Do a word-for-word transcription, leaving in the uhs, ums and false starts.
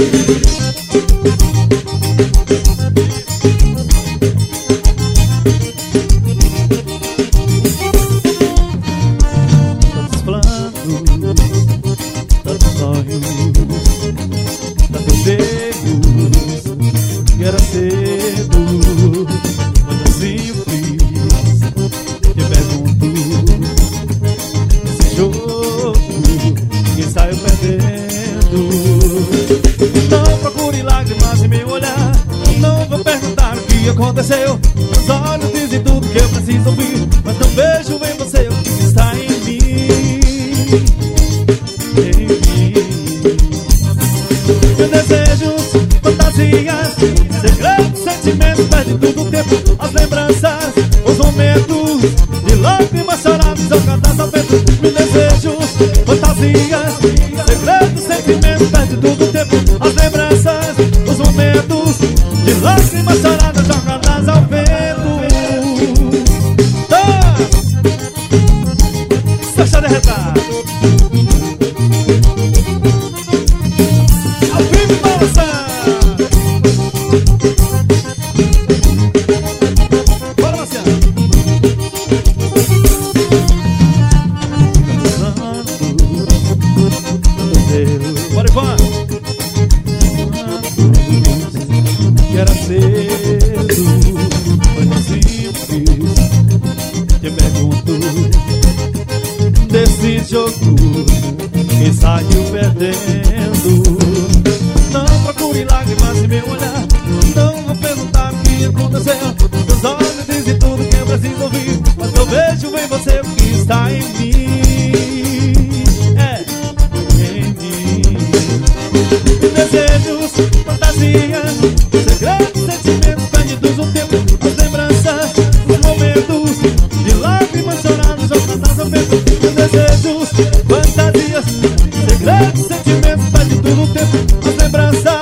Tantos planos, tantos sonhos, tantos erros, que era cedo, quando assim eu fiz. Te pergunto, esse jogo, quem saiu perdendo? Não procure lágrimas em meu olhar, não vou perguntar o que aconteceu. Meus olhos dizem tudo que eu preciso ouvir, mas não vejo em você o que está em mim. Em mim. Meus desejos, fantasias, segredos, sentimentos, perde tudo o tempo. As lembranças, os momentos de lágrimas choradas jogadas ao vento. Meus desejos, fantasias, segredos, sentimentos, perde tudo o tempo. As lembranças, os momentos de lágrimas choradas jogadas ao vento. Tá! Deixa de arretar. Ao vivo e balançar. Bora, Marciano. Bora, Ivan. Que era cedo, foi tão simples. Te pergunto, desse jogo, quem saiu perdendo? Não procure lágrimas em meu olhar, não vou perguntar o que aconteceu. Meus olhos dizem tudo que eu preciso ouvir, mas eu vejo em você o que está em mim. É, em mim. Desejos, fantasias, segredos, sentimentos perdidos no tempo. As lembranças, os momentos de lágrimas choradas jogadas ao vento. Desejos, fantasias, segredos, sentimentos perdidos no tempo. As lembranças,